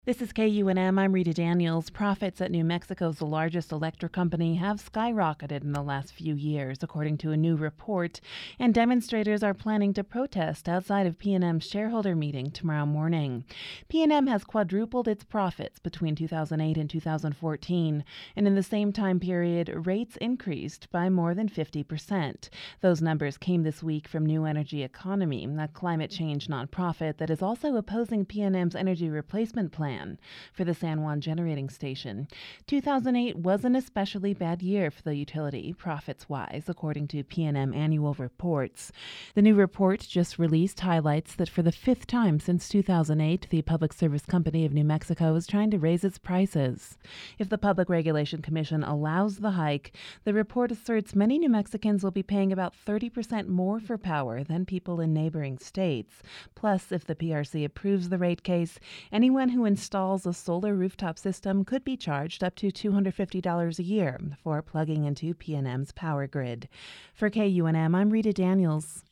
This is KUNM. I'm Rita Daniels. Profits at New Mexico's largest electric company have skyrocketed in the last few years, according to a new report, and demonstrators are planning to protest outside of PNM's shareholder meeting tomorrow morning. PNM has quadrupled its profits between 2008 and 2014, and in the same time period, rates increased by more than 50%. Those numbers came this week from New Energy Economy, a climate change nonprofit that is also opposing PNM's energy replacement plan for the San Juan generating station. 2008 was an especially bad year for the utility, profits-wise, according to PNM annual reports. The new report just released highlights that for the fifth time since 2008, the Public Service Company of New Mexico is trying to raise its prices. If the Public Regulation Commission allows the hike, the report asserts many New Mexicans will be paying about 30% more for power than people in neighboring states. Plus, if the PRC approves the rate case, anyone who installs a solar rooftop system could be charged up to $250 a year for plugging into PNM's power grid. For KUNM, I'm Rita Daniels.